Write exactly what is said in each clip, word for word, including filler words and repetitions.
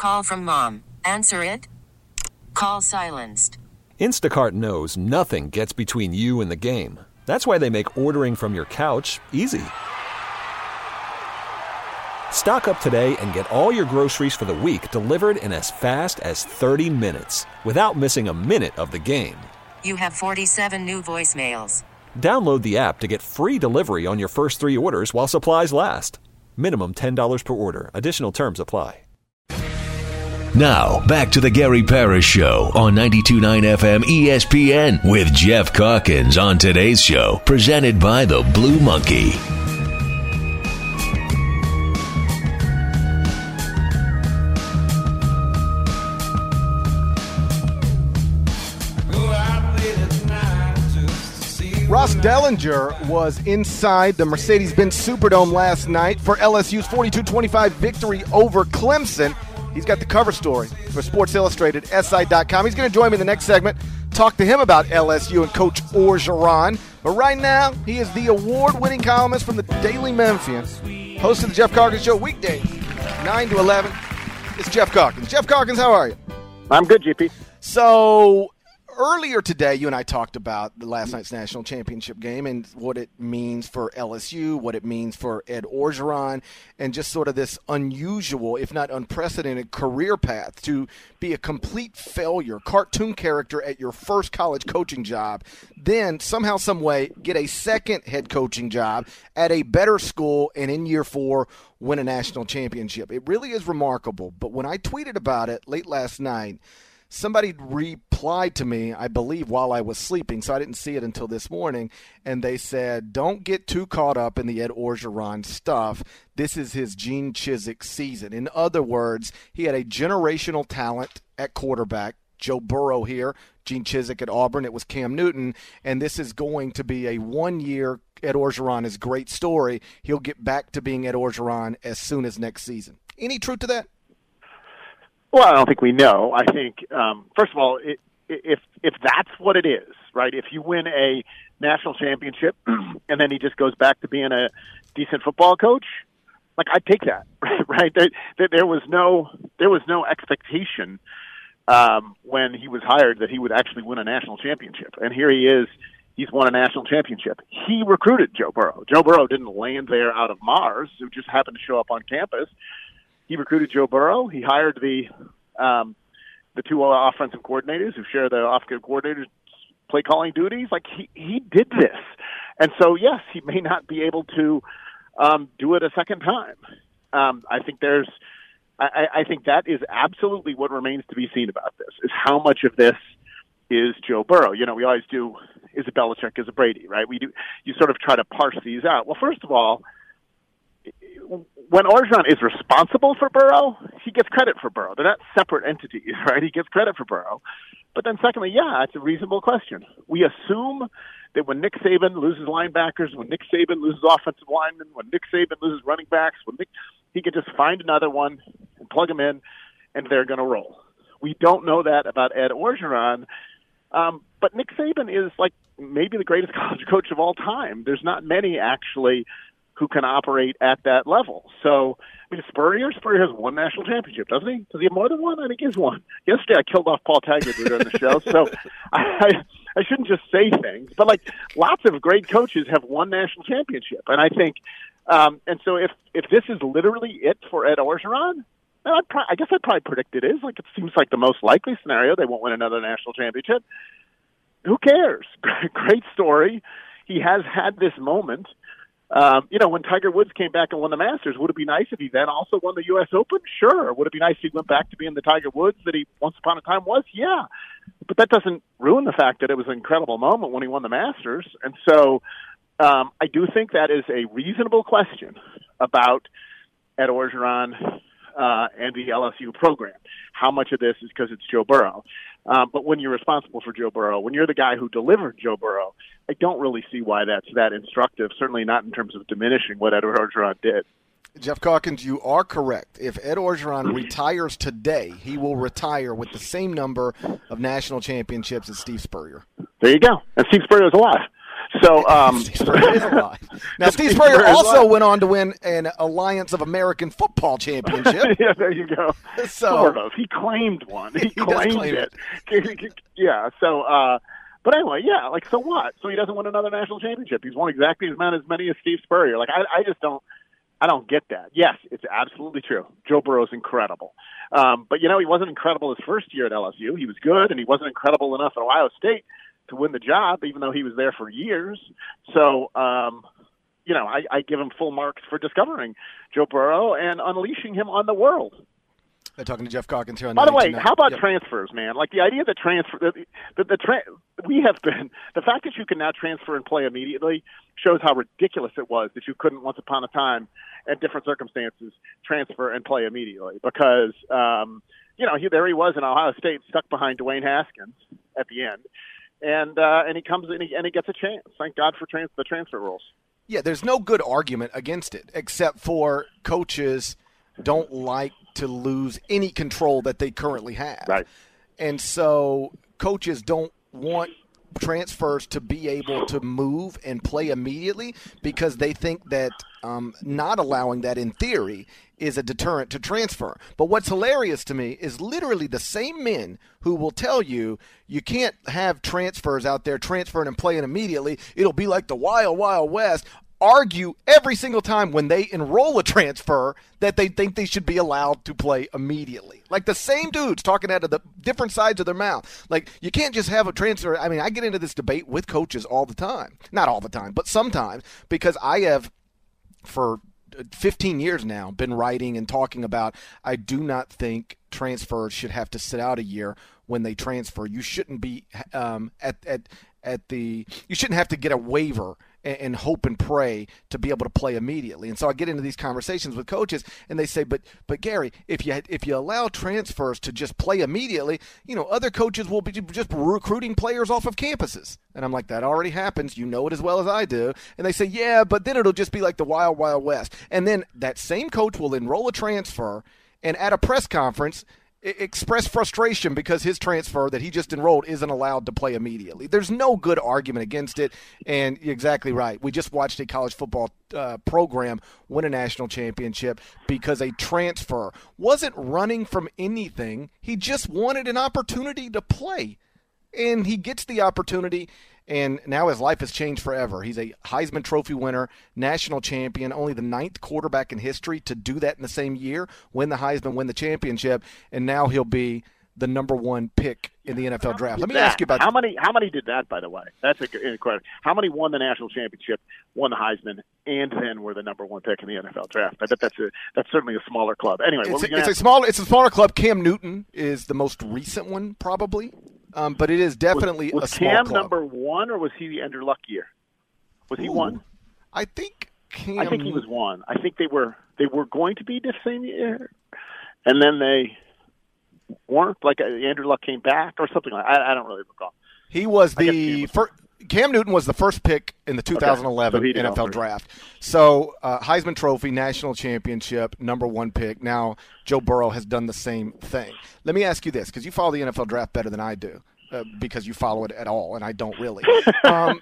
Call from mom. Answer it. Call silenced. Instacart knows nothing gets between you and the game. That's why they make ordering from your couch easy. Stock up today and get all your groceries for the week delivered in as fast as thirty minutes without missing a minute of the game. You have forty-seven new voicemails. Download the app to get free delivery on your first three orders while supplies last. Minimum ten dollars per order. Additional terms apply. Now, back to the Gary Parrish Show on ninety-two point nine F M E S P N with Jeff Calkins on today's show, presented by the Blue Monkey. Ross Dellinger was inside the Mercedes-Benz Superdome last night for L S U's forty-two twenty-five victory over Clemson. He's got the cover story for Sports Illustrated, S I dot com. He's going to join me in the next segment, talk to him about L S U and Coach Orgeron. But right now, he is the award-winning columnist from the Daily Memphian, host of the Jeff Calkins Show weekdays, nine to eleven. It's Jeff Calkins. Jeff Calkins, how are you? I'm good, G P. So earlier today, you and I talked about the last night's national championship game and what it means for L S U, what it means for Ed Orgeron, and just sort of this unusual, if not unprecedented, career path to be a complete failure, cartoon character at your first college coaching job, then somehow, some way, get a second head coaching job at a better school, and in year four, win a national championship. It really is remarkable. But when I tweeted about it late last night, somebody replied to me, I believe, while I was sleeping, so I didn't see it until this morning, and they said, don't get too caught up in the Ed Orgeron stuff. This is his Gene Chizik season. In other words, he had a generational talent at quarterback. Joe Burrow here, Gene Chizik at Auburn. It was Cam Newton, and this is going to be a one-year Ed Orgeron is great story. He'll get back to being Ed Orgeron as soon as next season. Any truth to that? Well, I don't think we know. I think, um, first of all, it, if if that's what it is, right, if you win a national championship and then he just goes back to being a decent football coach, like, I'd take that, right? There, there, there was no there was no expectation um, when he was hired that he would actually win a national championship. And here he is. He's won a national championship. He recruited Joe Burrow. Joe Burrow didn't land there out of Mars, who just happened to show up on campus. He recruited Joe Burrow. He hired the um, the two offensive coordinators who share the offensive coordinators' play calling duties. Like, he, he did this. And so, yes, he may not be able to um, do it a second time. Um, I think there's I, I think that is absolutely what remains to be seen about this, is how much of this is Joe Burrow. You know, we always do, is it Belichick, is it Brady, right? We do. You sort of try to parse these out. Well, first of all, when Orgeron is responsible for Burrow, he gets credit for Burrow. They're not separate entities, right? He gets credit for Burrow. But then secondly, yeah, it's a reasonable question. We assume that when Nick Saban loses linebackers, when Nick Saban loses offensive linemen, when Nick Saban loses running backs, when Nick, he can just find another one and plug them in, and they're going to roll. We don't know that about Ed Orgeron. Um, but Nick Saban is, like, maybe the greatest college coach of all time. There's not many, actually, who can operate at that level. So, I mean, Spurrier, Spurrier has one national championship, doesn't he? Does he have more than one? I think he has one. Yesterday, I killed off Paul Tagliabue during the show, so I, I, I shouldn't just say things. But, like, lots of great coaches have one national championship. And I think, um, and so if, if this is literally it for Ed Orgeron, I'd pro- I guess I'd probably predict it is. Like, it seems like the most likely scenario. They won't win another national championship. Who cares? Great story. He has had this moment. Um, you know, when Tiger Woods came back and won the Masters, would it be nice if he then also won the U S Open? Sure. Would it be nice if he went back to being the Tiger Woods that he once upon a time was? Yeah. But that doesn't ruin the fact that it was an incredible moment when he won the Masters. And so um, I do think that is a reasonable question about Ed Orgeron uh, and the L S U program. How much of this is because it's Joe Burrow? Um, but when you're responsible for Joe Burrow, when you're the guy who delivered Joe Burrow, I don't really see why that's that instructive, certainly not in terms of diminishing what Ed Orgeron did. Jeff Calkins, you are correct. If Ed Orgeron retires today, he will retire with the same number of national championships as Steve Spurrier. There you go. And Steve Spurrier is alive. So um, Steve Spurrier is alive. Now, Steve Spurrier also went on to win an Alliance of American Football Championship. Yeah, there you go. So, sort of. He claimed one. He, he claimed claim it. it. Yeah. So, uh, but anyway, yeah. Like, so what? So he doesn't win another national championship. He's won exactly as many as many as Steve Spurrier. Like, I, I just don't. I don't get that. Yes, it's absolutely true. Joe Burrow's incredible. Um, but, you know, he wasn't incredible his first year at L S U. He was good, and he wasn't incredible enough at Ohio State to win the job, even though he was there for years. So, um, you know, I, I give him full marks for discovering Joe Burrow and unleashing him on the world. They're talking to Jeff Calkins here on By the way, how about yep. transfers, man? Like the idea that transfer, the, the, the tra- we have been, the fact that you can now transfer and play immediately shows how ridiculous it was that you couldn't once upon a time, at different circumstances, transfer and play immediately. Because, um, you know, he, there he was in Ohio State, stuck behind Dwayne Haskins at the end. And uh, and he comes in and he gets a chance. Thank God for trans- the transfer rules. Yeah, there's no good argument against it, except for coaches don't like to lose any control that they currently have. Right. And so coaches don't want transfers to be able to move and play immediately because they think that um, not allowing that in theory is a deterrent to transfer. But what's hilarious to me is literally the same men who will tell you you can't have transfers out there transferring and playing immediately. It'll be like the Wild Wild West. Argue every single time when they enroll a transfer that they think they should be allowed to play immediately. Like the same dudes talking out of the different sides of their mouth. Like you can't just have a transfer. I mean, I get into this debate with coaches all the time. Not all the time, but sometimes, because I have for fifteen years now been writing and talking about I do not think transfers should have to sit out a year when they transfer. You shouldn't be um, at at at the you shouldn't have to get a waiver and, and hope and pray to be able to play immediately. And so I get into these conversations with coaches, and they say, "But but Gary, if you if you allow transfers to just play immediately, you know, other coaches will be just recruiting players off of campuses." And I'm like, "That already happens. You know it as well as I do." And they say, "Yeah, but then it'll just be like the Wild Wild West." And then that same coach will enroll a transfer, and at a press conference express frustration because his transfer that he just enrolled isn't allowed to play immediately. There's no good argument against it, and you're exactly right. We just watched a college football uh, program win a national championship because a transfer wasn't running from anything. He just wanted an opportunity to play, and he gets the opportunity, and now his life has changed forever. He's a Heisman Trophy winner, national champion, only the ninth quarterback in history to do that in the same year, win the Heisman, win the championship, and now he'll be the number one pick in the N F L draft. Let me that? ask you about how many. How many did that, by the way? That's incredible. How many won the national championship, won the Heisman, and then were the number one pick in the N F L draft? I bet that's a that's certainly a smaller club. Anyway, it's, what a, it's a smaller it's a smaller club. Cam Newton is the most recent one, probably. Um, but it is definitely was, was a small Cam club. number one, or was he the Andrew Luck year? Was he Ooh, one? I think Cam. I think he was one. I think they were they were going to be the same year, and then they weren't. Like uh, Andrew Luck came back or something like. I, I don't really recall. He was the first. Cam Newton was the first pick in the two thousand eleven okay. so N F L draft. So uh, Heisman Trophy, national championship, number one pick. Now Joe Burrow has done the same thing. Let me ask you this, because you follow the N F L draft better than I do, uh, because you follow it at all, and I don't really. um,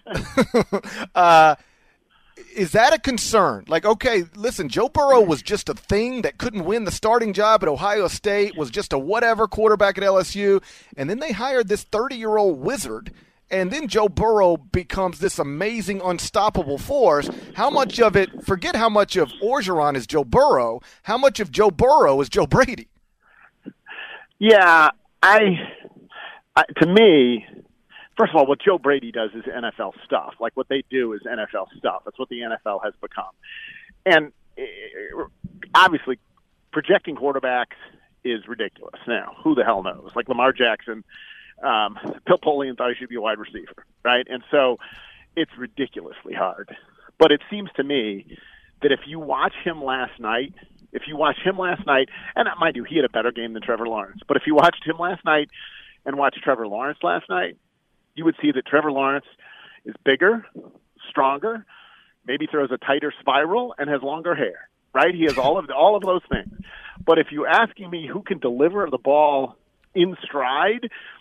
uh, is that a concern? Like, okay, listen, Joe Burrow was just a thing that couldn't win the starting job at Ohio State, was just a whatever quarterback at L S U, and then they hired this thirty-year-old wizard. And then Joe Burrow becomes this amazing, unstoppable force. How much of it, forget how much of Orgeron is Joe Burrow, how much of Joe Burrow is Joe Brady? Yeah, I, I to me, first of all, what Joe Brady does is N F L stuff. Like what they do is N F L stuff. That's what the N F L has become. And obviously, projecting quarterbacks is ridiculous. Now, who the hell knows? Like Lamar Jackson, Um, Bill Polian thought he should be a wide receiver, right? And so it's ridiculously hard. But it seems to me that if you watch him last night, if you watch him last night, and mind you, he had a better game than Trevor Lawrence, but if you watched him last night and watched Trevor Lawrence last night, you would see that Trevor Lawrence is bigger, stronger, maybe throws a tighter spiral, and has longer hair, right? He has all of the, all of those things. But if you're asking me who can deliver the ball in stride,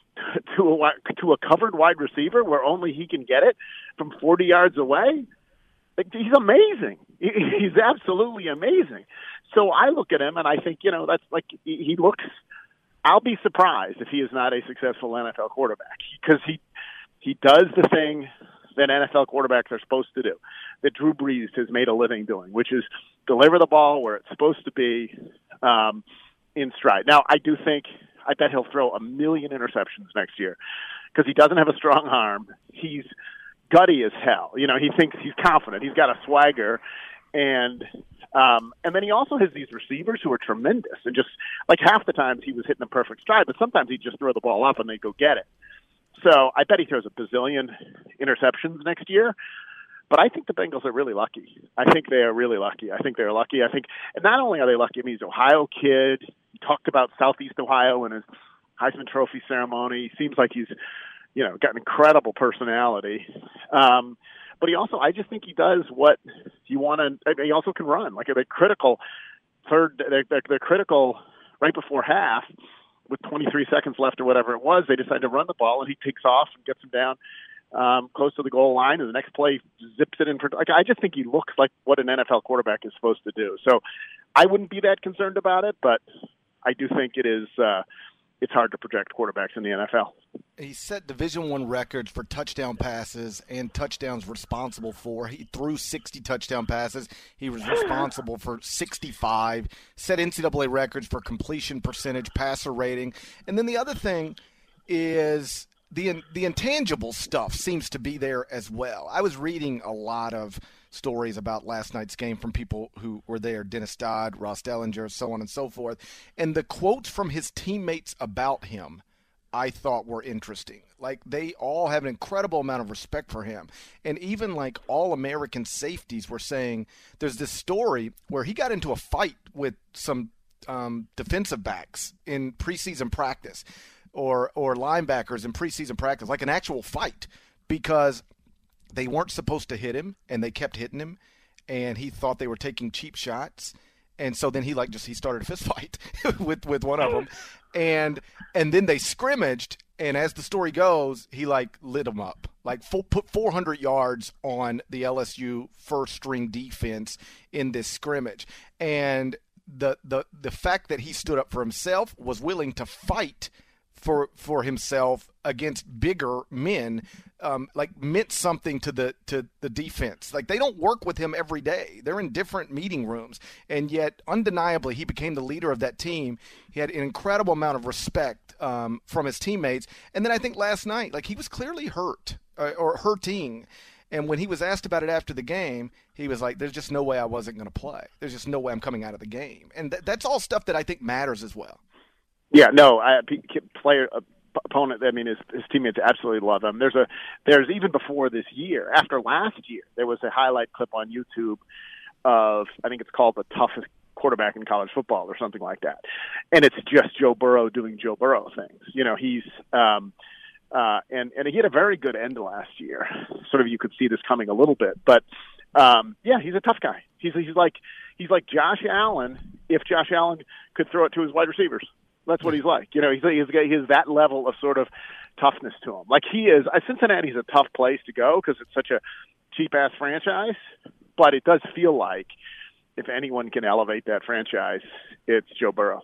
to a to a covered wide receiver where only he can get it from forty yards away. Like, he's amazing. He's absolutely amazing. So I look at him and I think, you know, that's like he looks. I'll be surprised if he is not a successful N F L quarterback, because he he does the thing that N F L quarterbacks are supposed to do, that Drew Brees has made a living doing, which is deliver the ball where it's supposed to be, um, in stride. Now, I do think, I bet he'll throw a million interceptions next year because he doesn't have a strong arm. He's gutty as hell. You know, he thinks he's confident. He's got a swagger. And um, and then he also has these receivers who are tremendous. And just like half the times he was hitting a perfect stride, but sometimes he'd just throw the ball up and they'd go get it. So I bet he throws a bazillion interceptions next year. But I think the Bengals are really lucky. I think they are really lucky. I think they're lucky. I think, and not only are they lucky, I mean, he's an Ohio kid. He talked about Southeast Ohio in his Heisman Trophy ceremony. He seems like he's, you know, got an incredible personality. Um, but he also, I just think he does what you want to. I mean, he also can run. Like, they're critical third. They're, they're, they're critical right before half with twenty-three seconds left or whatever it was. They decide to run the ball, and he takes off and gets him down Um, close to the goal line, and the next play zips it in. For, like, I just think he looks like what an N F L quarterback is supposed to do. So I wouldn't be that concerned about it, but I do think it is. Uh, it's hard to project quarterbacks in the N F L. He set Division One records for touchdown passes and touchdowns responsible for. He threw sixty touchdown passes. He was responsible for sixty-five. Set N C double A records for completion percentage, passer rating, and then the other thing is the the intangible stuff seems to be there as well. I was reading a lot of stories about last night's game from people who were there, Dennis Dodd, Ross Dellinger, so on and so forth. And the quotes from his teammates about him I thought were interesting. Like, they all have an incredible amount of respect for him. And even like all-American safeties were saying, there's this story where he got into a fight with some um, defensive backs in preseason practice. or or linebackers in preseason practice, like an actual fight, because they weren't supposed to hit him, and they kept hitting him, and he thought they were taking cheap shots. And so then he like just he started a fist fight with, with one of them. And and then they scrimmaged, and as the story goes, he like lit them up. Like full, put four hundred yards on the L S U first string defense in this scrimmage. And the the the fact that he stood up for himself, was willing to fight for for himself against bigger men, um, like meant something to the to the defense. Like, they don't work with him every day. They're in different meeting rooms, and yet undeniably he became the leader of that team. He had an incredible amount of respect um, from his teammates. And then I think last night, like, he was clearly hurt or, or hurting. And when he was asked about it after the game, he was like, there's just no way I wasn't going to play. There's just no way I'm coming out of the game. And th- that's all stuff that I think matters as well. Yeah, no, I, player uh, opponent. I mean, his, his teammates absolutely love him. There's a there's even before this year, after last year, there was a highlight clip on YouTube of, I think it's called the toughest quarterback in college football or something like that, and it's just Joe Burrow doing Joe Burrow things. You know, he's um, uh, and and he had a very good end last year. Sort of, you could see this coming a little bit, but um, yeah, he's a tough guy. He's he's like he's like Josh Allen if Josh Allen could throw it to his wide receivers. That's what he's like. You know, he's, he's, he has that level of sort of toughness to him. Like, he is, Cincinnati's a tough place to go because it's such a cheap-ass franchise, but it does feel like if anyone can elevate that franchise, it's Joe Burrow.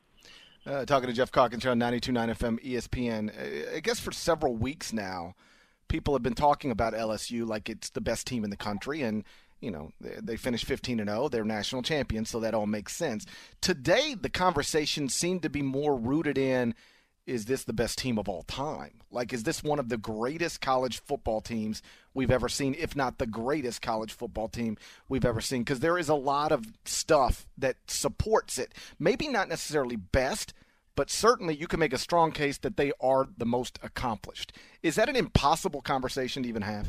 Uh, talking to Jeff Calkins on ninety-two point nine F M E S P N. I guess for several weeks now, people have been talking about L S U like it's the best team in the country, and you know, they finished fifteen and oh. They're national champions, so that all makes sense. Today, the conversation seemed to be more rooted in, is this the best team of all time? Like, is this one of the greatest college football teams we've ever seen, if not the greatest college football team we've ever seen? Because there is a lot of stuff that supports it. Maybe not necessarily best, but certainly you can make a strong case that they are the most accomplished. Is that an impossible conversation to even have?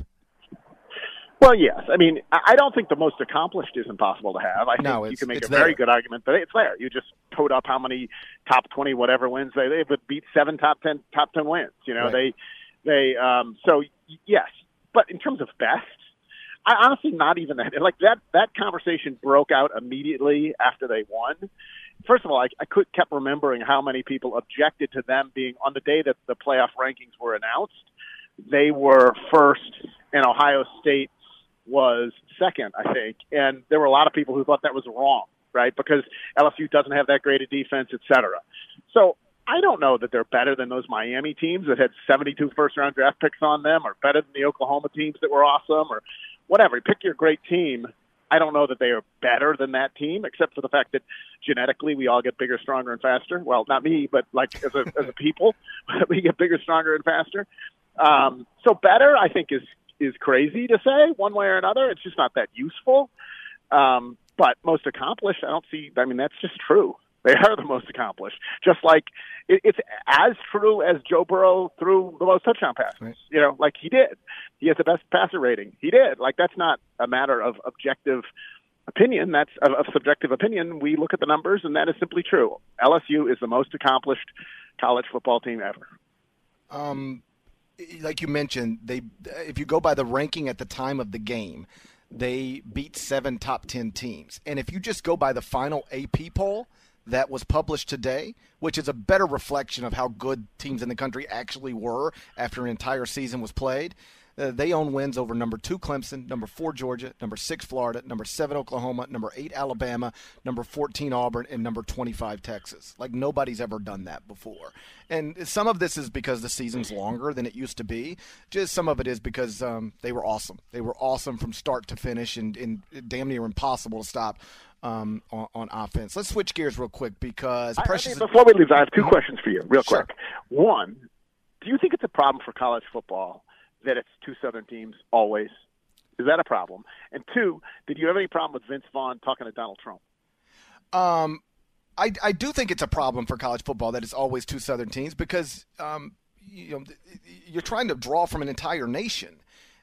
Well, yes. I mean, I don't think the most accomplished is impossible to have. I think no, you can make a there. very good argument that it's there. You just toed up how many top twenty whatever wins they they would beat seven top ten top ten wins. You know, right. they they um, so yes. But in terms of best, I honestly not even that. Like that that conversation broke out immediately after they won, first of all, I, I could kept remembering how many people objected to them being on the day that the playoff rankings were announced. They were first, and Ohio State was second, I think. And there were a lot of people who thought that was wrong, right? Because L S U doesn't have that great a defense, et cetera. So I don't know that they're better than those Miami teams that had seventy-two first-round draft picks on them, or better than the Oklahoma teams that were awesome, or whatever. Pick your great team. I don't know that they are better than that team, except for the fact that genetically we all get bigger, stronger, and faster. Well, not me, but like as a as a people, we get bigger, stronger, and faster. Um, so better, I think, is is crazy to say one way or another. It's just not that useful. Um, but most accomplished, I don't see. I mean, that's just true. They are the most accomplished. Just like it, it's as true as Joe Burrow threw the most touchdown passes. Right. You know, like he did. He has the best passer rating. He did. Like that's not a matter of objective opinion. That's of, of subjective opinion. We look at the numbers, and that is simply true. L S U is the most accomplished college football team ever. Um, like you mentioned, they if you go by the ranking at the time of the game, they beat seven top ten teams. And if you just go by the final A P poll that was published today, which is a better reflection of how good teams in the country actually were after an entire season was played, uh, they own wins over number two Clemson, number four Georgia, number six Florida, number seven Oklahoma, number eight Alabama, number fourteen Auburn, and number twenty-five Texas. Like nobody's ever done that before. And some of this is because the season's longer than it used to be. Just some of it is because um, they were awesome. They were awesome from start to finish, and, and damn near impossible to stop Um, on, on offense. Let's switch gears real quick because Precious. I, I mean, before we leave, I have two questions for you, real Sure. quick. One, do you think it's a problem for college football that it's two Southern teams always? Is that a problem? And two, did you have any problem with Vince Vaughn talking to Donald Trump? Um, I, I do think it's a problem for college football that it's always two Southern teams because um, you know you're trying to draw from an entire nation,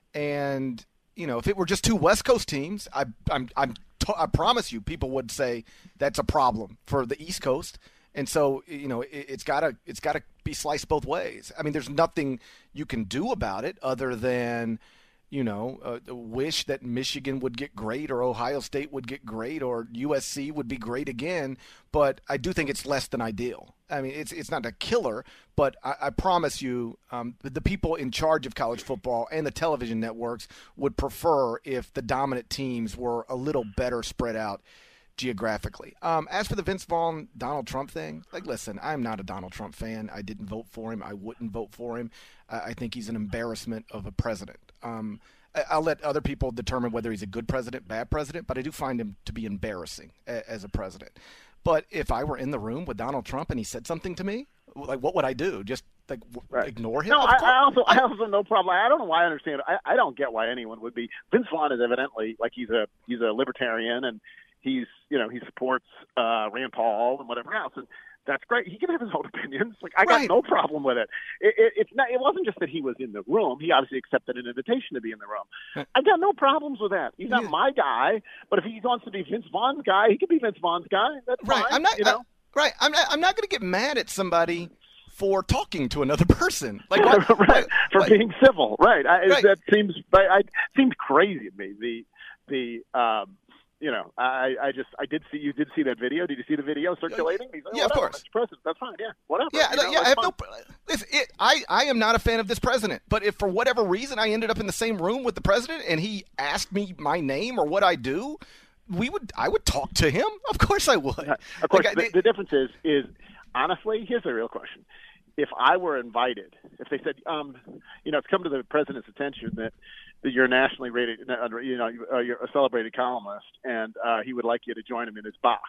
and you know if it were just two West Coast teams, I, I'm I'm. I promise you, people would say that's a problem for the East Coast, and so you know it, it's gotta it's gotta be sliced both ways. I mean, there's nothing you can do about it other than you know uh, wish that Michigan would get great, or Ohio State would get great, or U S C would be great again. But I do think it's less than ideal. I mean, it's it's not a killer, but I, I promise you, um, the, the people in charge of college football and the television networks would prefer if the dominant teams were a little better spread out geographically. Um, as for the Vince Vaughn, Donald Trump thing, like, listen, I'm not a Donald Trump fan. I didn't vote for him. I wouldn't vote for him. Uh, I think he's an embarrassment of a president. Um, I, I'll let other people determine whether he's a good president, bad president, but I do find him to be embarrassing a, as a president. But if I were in the room with Donald Trump and he said something to me, like, what would I do? Just like right. ignore him? No, I, I also I also no problem. I don't know why I understand it. I, I don't get why anyone would be. Vince Vaughn is evidently like he's a he's a libertarian, and he's you know he supports uh, Rand Paul and whatever else, and that's great. He can have his own opinions. Like I got right. no problem with it. It, it. It's not. It wasn't just that he was in the room. He obviously accepted an invitation to be in the room. Right. I got no problems with that. He's not yeah. my guy, but if he wants to be Vince Vaughn's guy, he can be Vince Vaughn's guy. That's right. fine. I'm not. You know. I, right. I'm not. I'm not going to get mad at somebody for talking to another person. Like what, right. what, for what, being civil. Right. I, right. That seems. I, I seems crazy to me. The the. Um, You know, I, I just I did see you did see that video. Did you see the video circulating? He's like, oh, yeah, of course. Mister President, that's fine. Yeah, whatever. Yeah, you know, yeah. I have fun. no. Listen, it, I I am not a fan of this president. But if for whatever reason I ended up in the same room with the president and he asked me my name or what I do, we would I would talk to him. Of course I would. Yeah, of course. Like, the, I, the difference is is honestly, here's the real question. If I were invited, if they said, um, you know, it's come to the president's attention that, that you're nationally rated, you know, you're a celebrated columnist, and uh, he would like you to join him in his box,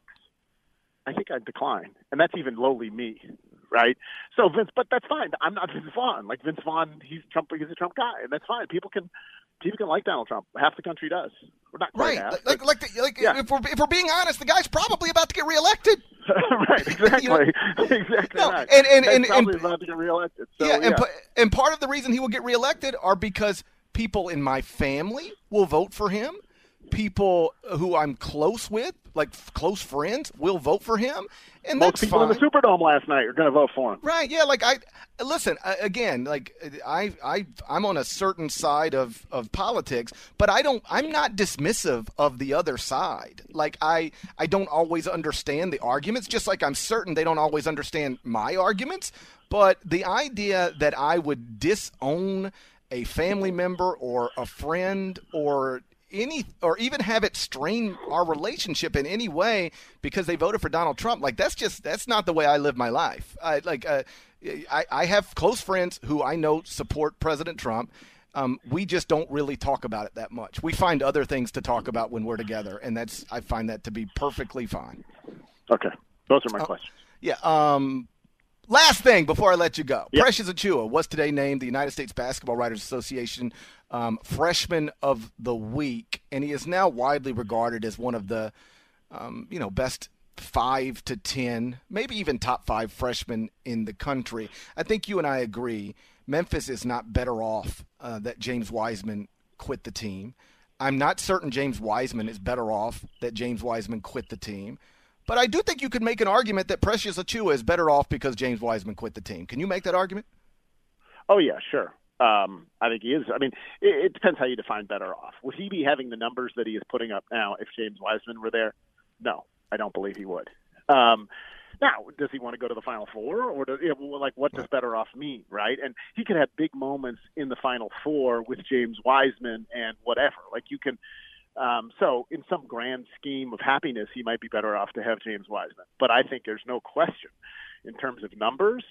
I think I'd decline. And that's even lowly me, right? So Vince, but that's fine. I'm not Vince Vaughn. Like Vince Vaughn, he's Trump. He's a Trump guy, and that's fine. People can, people can like Donald Trump. Half the country does. We're not quite right. half. Like, but, like, the, like yeah. if we're if we're being honest, the guy's probably about to get reelected. right, exactly, you know? exactly. No, right. and and He's and, probably and about to get reelected. So, yeah, yeah, and and part of the reason he will get reelected are because people in my family will vote for him. people who I'm close with, like close friends, will vote for him, and Most that's people fine. in the Superdome last night are going to vote for him. Right? Yeah. Like I listen I, again. Like I, I, I'm on a certain side of, of politics, but I don't. I'm not dismissive of the other side. Like I, I don't always understand the arguments. Just like I'm certain they don't always understand my arguments. But the idea that I would disown a family member or a friend or any, or even have it strain our relationship in any way because they voted for Donald Trump, like that's just, that's not the way I live my life. I, like, uh, I, I have close friends who I know support President Trump. Um, we just don't really talk about it that much. We find other things to talk about when we're together, and that's, I find that to be perfectly fine. Okay. Those are my uh, questions. Yeah. Um, Last thing before I let you go. Yep. Precious Achiuwa was today named the United States Basketball Writers Association um, Freshman of the Week, and he is now widely regarded as one of the um, you know, best five to ten, maybe even top five freshmen in the country. I think you and I agree Memphis is not better off uh, that James Wiseman quit the team. I'm not certain James Wiseman is better off that James Wiseman quit the team. But I do think you could make an argument that Precious Achiuwa is better off because James Wiseman quit the team. Can you make that argument? Oh, yeah, sure. Um, I think he is. I mean, it, it depends how you define better off. Would he be having the numbers that he is putting up now if James Wiseman were there? No, I don't believe he would. Um, now, does he want to go to the Final Four? Or does, you know, like, what does better off mean, right? And he could have big moments in the Final Four with James Wiseman and whatever. Like, you can – Um, so in some grand scheme of happiness, he might be better off to have James Wiseman. But I think there's no question in terms of numbers,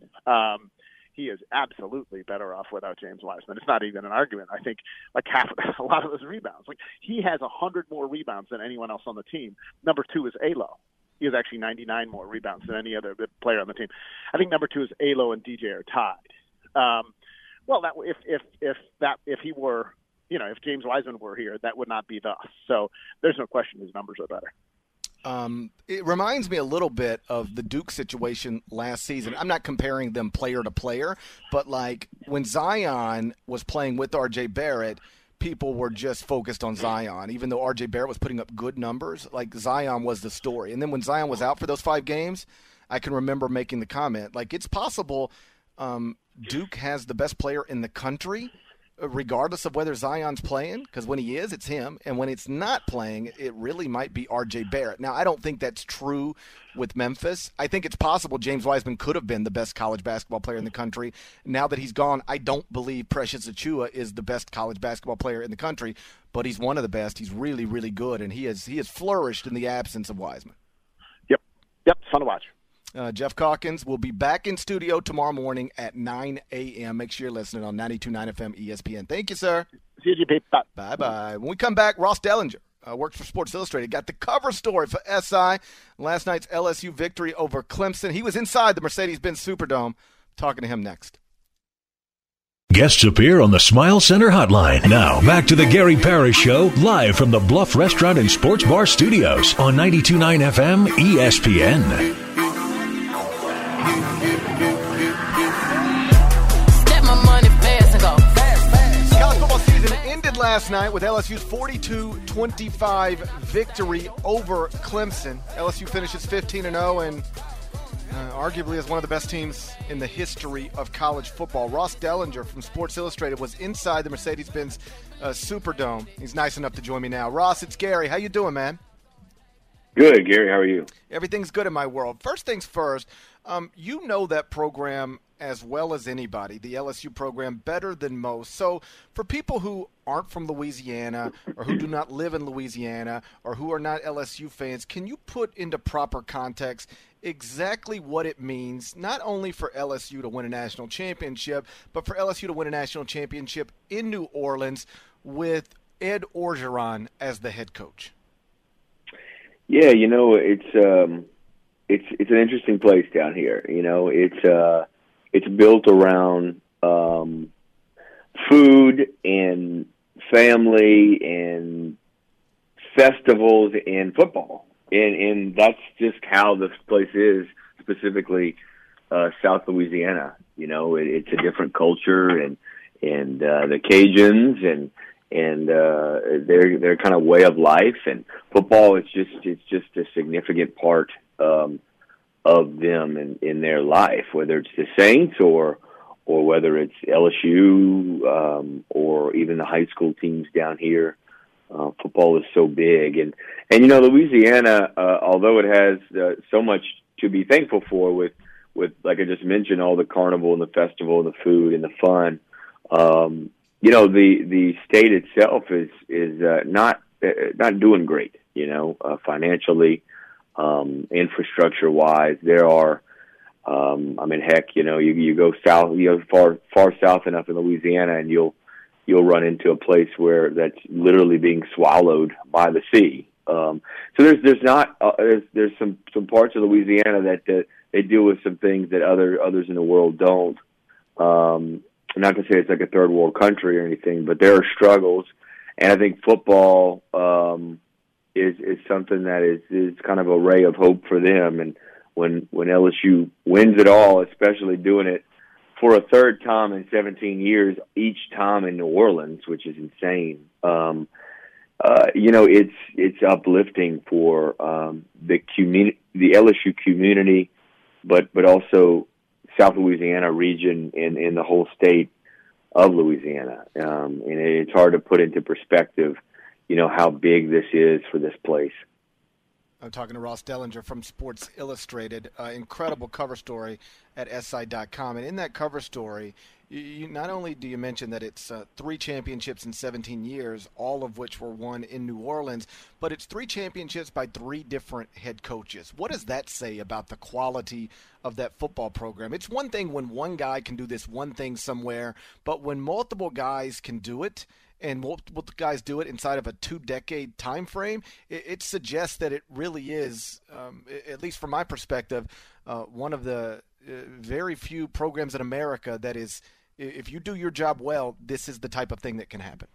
um, he is absolutely better off without James Wiseman. It's not even an argument. I think like half, a lot of those rebounds, like he has a hundred more rebounds than anyone else on the team. Number two is Alo. He has actually ninety-nine more rebounds than any other player on the team. I think number two is Alo and D J are tied. Um, well, that if if if that if he were. You know, if James Wiseman were here, that would not be thus. So there's no question his numbers are better. Um, it reminds me a little bit of the Duke situation last season. I'm not comparing them player to player, but like when Zion was playing with R J Barrett, people were just focused on Zion. Even though R J Barrett was putting up good numbers, like Zion was the story. And then when Zion was out for those five games, I can remember making the comment, like it's possible um, Duke has the best player in the country, regardless of whether Zion's playing, because when he is, it's him. And when it's not playing, it really might be R J Barrett. Now, I don't think that's true with Memphis. I think it's possible James Wiseman could have been the best college basketball player in the country. Now that he's gone, I don't believe Precious Achiuwa is the best college basketball player in the country, but he's one of the best. He's really, really good, and he has, he has flourished in the absence of Wiseman. Yep. Yep, it's fun to watch. Uh, Jeff Calkins will be back in studio tomorrow morning at nine a.m. Make sure you're listening on ninety-two point nine F M E S P N. Thank you, sir. See you, G P. Bye. Bye-bye. When we come back, Ross Dellinger uh, works for Sports Illustrated. Got the cover story for S I. Last night's L S U victory over Clemson. He was inside the Mercedes-Benz Superdome. Talking to him next. Guests appear on the Smile Center hotline. Now, back to the Gary Parrish Show, live from the Bluff Restaurant and Sports Bar Studios on ninety-two point nine F M E S P N. Last night with L S U's forty-two twenty-five victory over Clemson. L S U finishes fifteen and oh and uh, arguably is one of the best teams in the history of college football. Ross Dellinger from Sports Illustrated was inside the Mercedes-Benz uh, Superdome. He's nice enough to join me now. Ross, it's Gary. How you doing, man? Good, Gary. How are you? Everything's good in my world. First things first, um, you know that program as well as anybody, the L S U program, better than most. So for people who aren't from Louisiana or who do not live in Louisiana or who are not L S U fans, can you put into proper context exactly what it means, not only for L S U to win a national championship, but for L S U to win a national championship in New Orleans with Ed Orgeron as the head coach? Yeah, you know, it's um, it's it's an interesting place down here. You know, it's uh, it's built around um, food and family and festivals and football, and and that's just how this place is, specifically uh, South Louisiana. You know, it, it's a different culture, and and uh, the Cajuns and and uh, their their kind of way of life. And football is just it's just a significant part um, of them in, in their life, whether it's the Saints or or whether it's L S U um, or even the high school teams down here. Uh, football is so big, and and you know Louisiana, uh, although it has uh, so much to be thankful for, with with like I just mentioned, all the carnival and the festival, and the food and the fun. Um, you know, the the state itself is is uh, not uh, not doing great. You know, uh, financially, um, infrastructure wise, there are. Um, I mean, heck, you know, you you go south, you go far far south enough in Louisiana, and you'll you'll run into a place where that's literally being swallowed by the sea. Um, so there's there's not uh, there's there's some some parts of Louisiana that uh, they deal with some things that other others in the world don't. Um, not to say it's like a third world country or anything, but there are struggles, and I think football um, is is something that is is kind of a ray of hope for them. And when when L S U wins it all, especially doing it for a third time in seventeen years, each time in New Orleans, which is insane. Um, uh, you know, it's it's uplifting for um, the community, the L S U community, but but also South Louisiana region and in the whole state of Louisiana. Um, and it's hard to put into perspective, you know, how big this is for this place. I'm talking to Ross Dellinger from Sports Illustrated. Uh, incredible cover story at S I dot com. And in that cover story, you, you, not only do you mention that it's uh, three championships in seventeen years, all of which were won in New Orleans, but it's three championships by three different head coaches. What does that say about the quality of that football program? It's one thing when one guy can do this one thing somewhere, but when multiple guys can do it, and multiple guys do it inside of a two-decade time frame, it, it suggests that it really is, um, at least from my perspective, uh, one of the uh, very few programs in America that is, if you do your job well, this is the type of thing that can happen.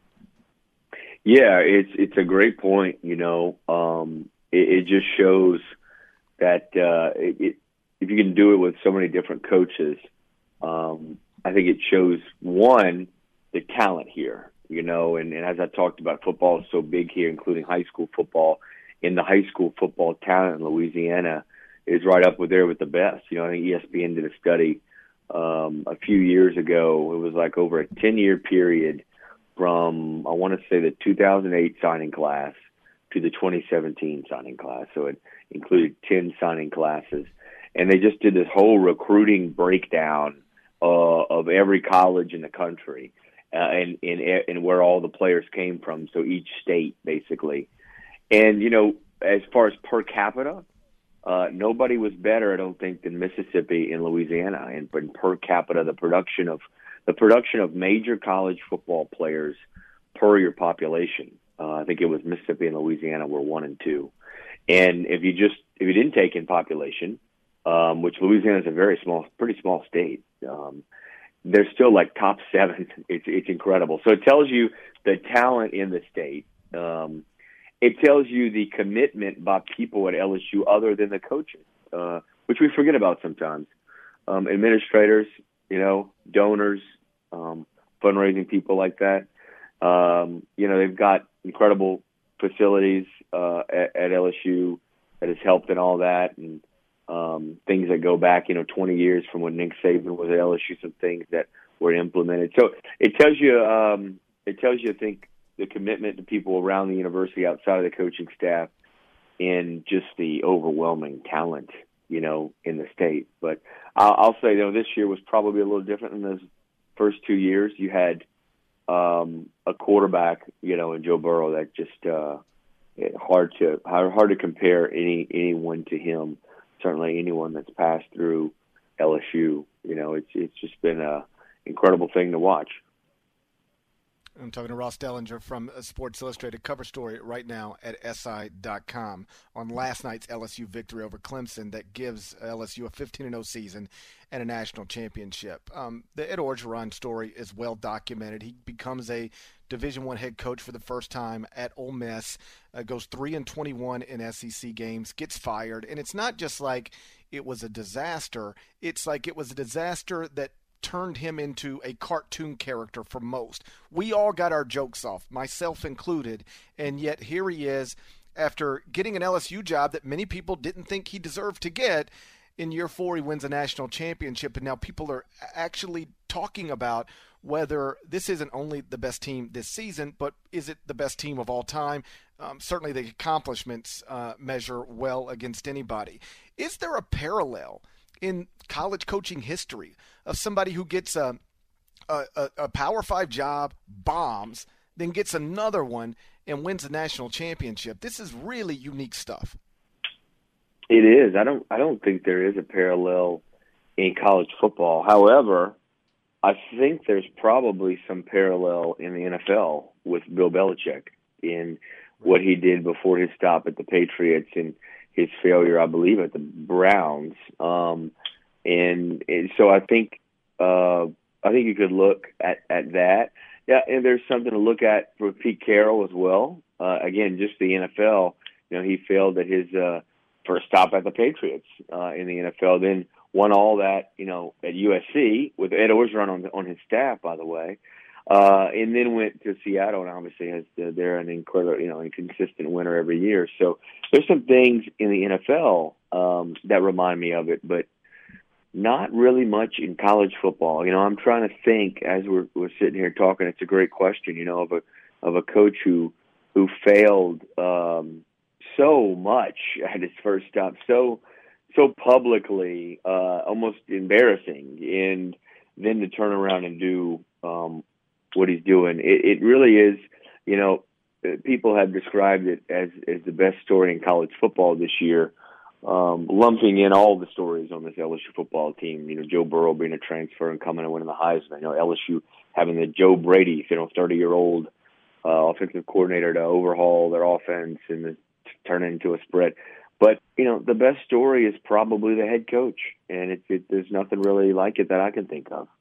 Yeah, it's it's a great point. You know, um, it, it just shows that uh, it, it, if you can do it with so many different coaches, um, I think it shows, one, the talent here. You know, and, and as I talked about, football is so big here, including high school football. In the high school football talent in Louisiana is right up with there with the best. You know, I think E S P N did a study um, a few years ago. It was like over a ten-year period from, I want to say, the two thousand eight signing class to the twenty seventeen signing class. So it included ten signing classes. And they just did this whole recruiting breakdown uh, of every college in the country. Uh, and, and and where all the players came from, so each state basically. And you know, as far as per capita, uh, nobody was better, I don't think, than Mississippi and Louisiana. And, and per capita, the production of the production of major college football players per your population, uh, I think it was Mississippi and Louisiana were one and two. And if you just if you didn't take in population, um, which Louisiana is a very small, pretty small state. Um, They're still like top seven. It's it's incredible. So it tells you the talent in the state. Um, it tells you the commitment by people at L S U other than the coaches, uh, which we forget about sometimes. Um, administrators, you know, donors, um, fundraising people like that. Um, you know, they've got incredible facilities uh, at, at L S U that has helped in all that, and Um, things that go back, you know, twenty years from when Nick Saban was at L S U, some things that were implemented. So it tells you, um, it tells you, I think, the commitment to people around the university outside of the coaching staff and just the overwhelming talent, you know, in the state. But I'll, I'll say, you know, this year was probably a little different than those first two years. You had um, a quarterback, you know, in Joe Burrow that just uh, hard to hard to compare any anyone to him. Certainly anyone that's passed through L S U, you know, it's it's just been a incredible thing to watch. I'm talking to Ross Dellinger from Sports Illustrated. Cover story right now at S I dot com on last night's L S U victory over Clemson that gives L S U a fifteen and oh season and a national championship. Um, the Ed Orgeron story is well documented. He becomes a Division I head coach for the first time at Ole Miss, uh, goes three and twenty-one in S E C games, gets fired. And it's not just like it was a disaster. It's like it was a disaster that turned him into a cartoon character for most. We all got our jokes off, myself included, and yet here he is after getting an L S U job that many people didn't think he deserved to get. In year four, he wins a national championship, and now people are actually talking about whether this isn't only the best team this season, but is it the best team of all time? Um, certainly the accomplishments uh, measure well against anybody. Is there a parallel in college coaching history of somebody who gets a, a, a Power Five job, bombs, then gets another one and wins a national championship? This is really unique stuff. It is. I don't. I don't think there is a parallel in college football. However, I think there's probably some parallel in the N F L with Bill Belichick in what he did before his stop at the Patriots and his failure, I believe, at the Browns. Um, and, and so I think uh, I think you could look at, at that. Yeah, and there's something to look at for Pete Carroll as well. Uh, again, just the N F L. You know, he failed at his uh, first stop at the Patriots uh, in the N F L, then won all that, you know, at U S C with Ed Orgeron on, on his staff, by the way, uh, and then went to Seattle, and obviously has uh, they're an incredible, you know, a consistent winner every year. So there's some things in the N F L um, that remind me of it, but not really much in college football. You know, I'm trying to think as we're we're sitting here talking. It's a great question, you know, of a of a coach who who failed um, so much at his first stop, so. so publicly, uh, almost embarrassing, and then to turn around and do um, what he's doing. It, it really is, you know, people have described it as, as the best story in college football this year, um, lumping in all the stories on this L S U football team. You know, Joe Burrow being a transfer and coming and winning the Heisman. You know, L S U having the Joe Brady, you know, thirty-year-old uh, offensive coordinator to overhaul their offense and to turn it into a spread. But, you know, the best story is probably the head coach, and it, it, there's nothing really like it that I can think of.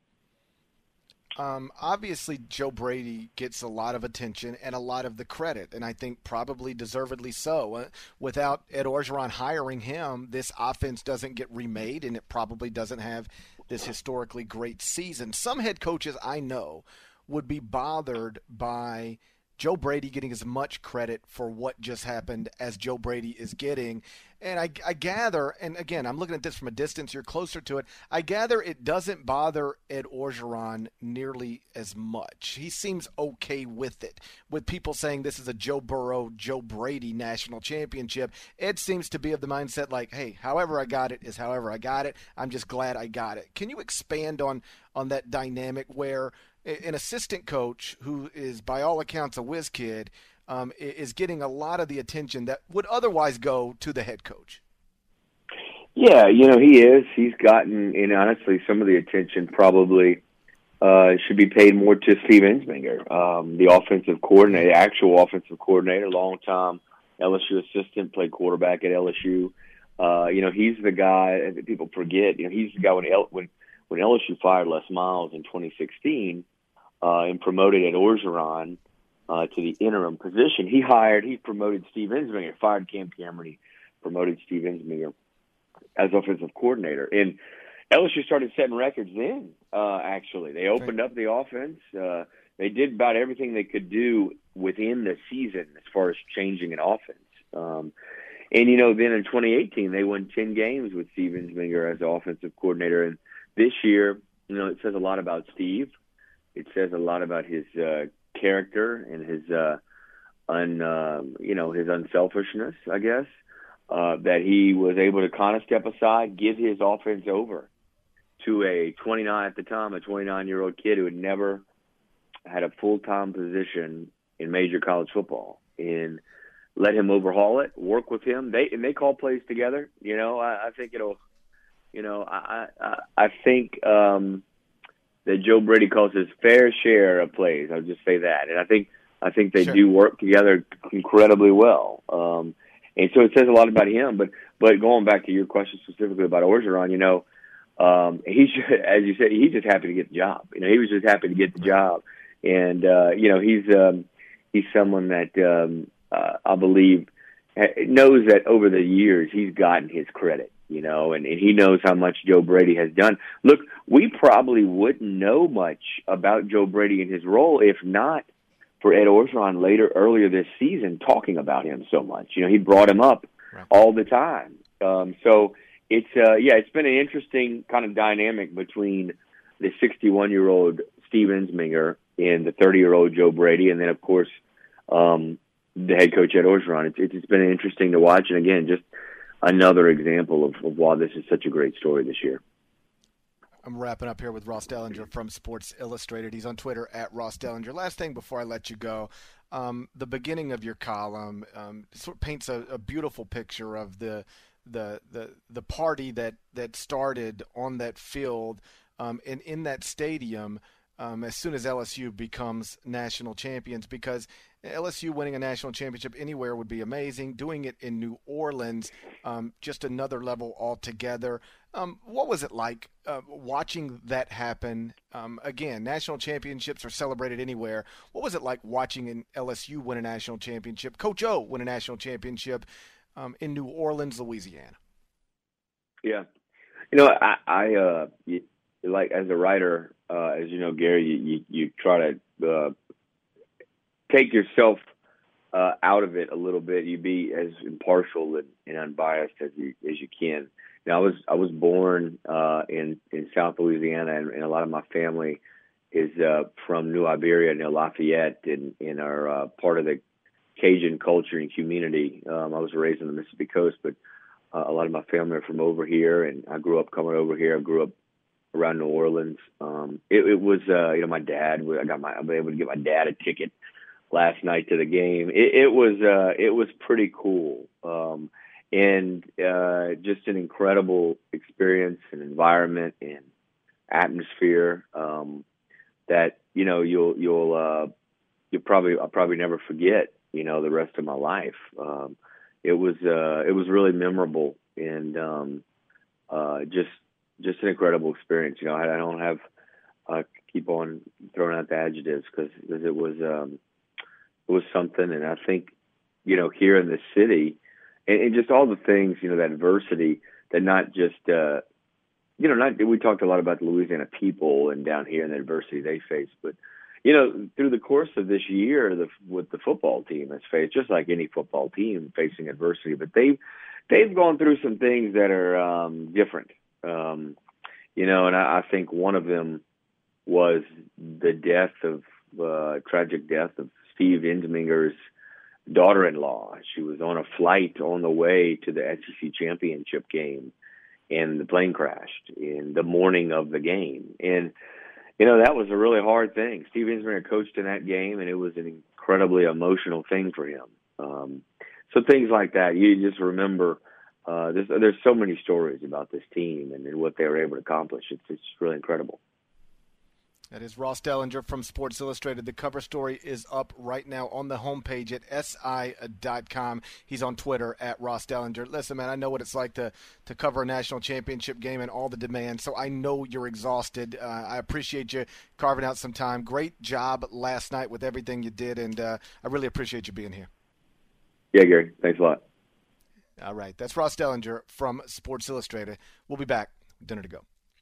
Um, obviously, Joe Brady gets a lot of attention and a lot of the credit, and I think probably deservedly so. Uh, without Ed Orgeron hiring him, this offense doesn't get remade, and it probably doesn't have this historically great season. Some head coaches I know would be bothered by Joe Brady getting as much credit for what just happened as Joe Brady is getting. And I, I gather, and again, I'm looking at this from a distance, you're closer to it, I gather it doesn't bother Ed Orgeron nearly as much. He seems okay with it. With people saying this is a Joe Burrow, Joe Brady national championship, Ed seems to be of the mindset like, hey, however I got it is however I got it. I'm just glad I got it. Can you expand on, on that dynamic where an assistant coach who is, by all accounts, a whiz kid, um, is getting a lot of the attention that would otherwise go to the head coach? Yeah, you know, he is. He's gotten, and honestly, some of the attention probably uh, should be paid more to Steve Ensminger, um, the offensive coordinator, actual offensive coordinator, long-time L S U assistant, played quarterback at L S U. Uh, you know, he's the guy that people forget. You know, he's the guy when L- when when L S U fired Les Miles in twenty sixteen. Uh, and promoted Ed Orgeron uh, to the interim position. He hired, he promoted Steve Ensminger, fired Cam Cameron, he promoted Steve Ensminger as offensive coordinator. And L S U started setting records then, uh, actually. They opened up the offense. Uh, they did about everything they could do within the season as far as changing an offense. Um, and, you know, then in twenty eighteen, they won ten games with Steve Ensminger as the offensive coordinator. And this year, you know, it says a lot about Steve. It says a lot about his uh, character and his, uh, un, uh, you know, his unselfishness, I guess, uh, that he was able to kind of step aside, give his offense over to a twenty-nine at the time, a twenty-nine-year-old kid who had never had a full-time position in major college football, and let him overhaul it, work with him. They and they call plays together. You know, I, I think it'll, you know, I I, I think. Um, that Joe Brady calls his fair share of plays. I'll just say that. And I think I think they sure. do work together incredibly well. Um, and so it says a lot about him. But but going back to your question specifically about Orgeron, you know, um, he's, as you said, he's just happy to get the job. You know, he was just happy to get the job. And, uh, you know, he's um, he's someone that um, uh, I believe knows that over the years he's gotten his credit. you know, and, and he knows how much Joe Brady has done. Look, we probably wouldn't know much about Joe Brady and his role if not for Ed Orgeron later, earlier this season, talking about him so much. You know, he brought him up right. all the time. Um, so it's, uh, yeah, it's been an interesting kind of dynamic between the sixty-one-year-old Steve Ensminger and the thirty-year-old Joe Brady, and then, of course, um, the head coach Ed Orgeron. It's, it's been interesting to watch, and again, just another example of, of why this is such a great story this year. I'm wrapping up here with Ross Dellinger from Sports Illustrated. He's on Twitter at Ross Dellinger. Last thing before I let you go, um, the beginning of your column um, sort of paints a, a beautiful picture of the the the the party that that started on that field um, and in that stadium. Um, as soon as L S U becomes national champions, because L S U winning a national championship anywhere would be amazing. Doing it in New Orleans, um, just another level altogether. Um, what was it like uh, watching that happen? Um, again, national championships are celebrated anywhere. What was it like watching an L S U win a national championship, Coach O win a national championship um, in New Orleans, Louisiana? Yeah. You know, I, I uh, you, like as a writer, uh, as you know, Gary, you, you, you try to uh, take yourself uh, out of it a little bit. You be as impartial and, and unbiased as you as you can. Now, I was I was born uh, in in South Louisiana, and, and a lot of my family is uh, from New Iberia near Lafayette, and, and are uh, part of the Cajun culture and community. Um, I was raised on the Mississippi coast, but uh, a lot of my family are from over here, and I grew up coming over here. I grew up around New Orleans. Um, it, it was, uh, you know, my dad. I got my, I was able to get my dad a ticket last night to the game. It, it was, uh, it was pretty cool, um, and uh, just an incredible experience and environment and atmosphere um, that you know you'll you'll uh, you'll probably I'll probably never forget. You know, the rest of my life. Um, it was uh, it was really memorable and um, uh, just. Just an incredible experience. You know, I, I don't have uh, keep on throwing out the adjectives because it was um, it was something. And I think, you know, here in the city, and, and just all the things, you know, that adversity that not just, uh, you know, not we talked a lot about the Louisiana people and down here and the adversity they face, but you know, through the course of this year, the what the football team has faced, just like any football team facing adversity, but they they've gone through some things that are um, different. Um, you know, and I, I think one of them was the death of, uh, tragic death of Steve Ensminger's daughter-in-law. She was on a flight on the way to the S E C championship game, and the plane crashed in the morning of the game. And, you know, that was a really hard thing. Steve Ensminger coached in that game, and it was an incredibly emotional thing for him. Um, so things like that, you just remember. Uh, there's, there's so many stories about this team and, and what they were able to accomplish. It's, it's really incredible. That is Ross Dellinger from Sports Illustrated. The cover story is up right now on the homepage at S I dot com. He's on Twitter at Ross Dellinger. Listen, man, I know what it's like to, to cover a national championship game and all the demands, so I know you're exhausted. Uh, I appreciate you carving out some time. Great job last night with everything you did, and uh, I really appreciate you being here. Yeah, Gary. Thanks a lot. All right. That's Ross Dellinger from Sports Illustrated. We'll be back. Dinner to go.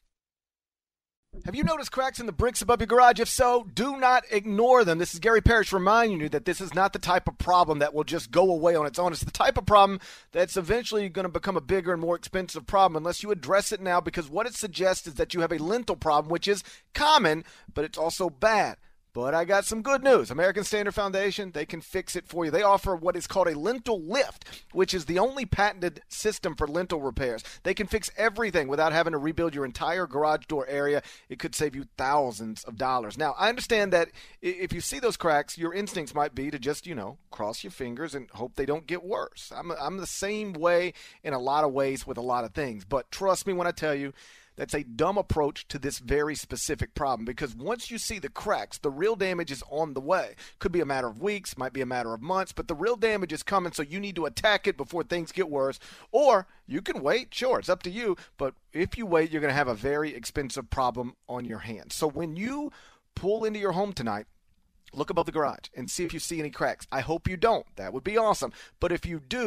Have you noticed cracks in the bricks above your garage? If so, do not ignore them. This is Gary Parrish reminding you that this is not the type of problem that will just go away on its own. It's the type of problem that's eventually going to become a bigger and more expensive problem unless you address it now, because what it suggests is that you have a lintel problem, which is common, but it's also bad. But I got some good news. American Standard Foundation, they can fix it for you. They offer what is called a lintel lift, which is the only patented system for lintel repairs. They can fix everything without having to rebuild your entire garage door area. It could save you thousands of dollars. Now, I understand that if you see those cracks, your instincts might be to just, you know, cross your fingers and hope they don't get worse. I'm, I'm the same way in a lot of ways with a lot of things. But trust me when I tell you, that's a dumb approach to this very specific problem, because once you see the cracks, the real damage is on the way. Could be a matter of weeks, might be a matter of months, but the real damage is coming, so you need to attack it before things get worse. Or you can wait. Sure, it's up to you. But if you wait, you're going to have a very expensive problem on your hands. So when you pull into your home tonight, look above the garage and see if you see any cracks. I hope you don't. That would be awesome. But if you do,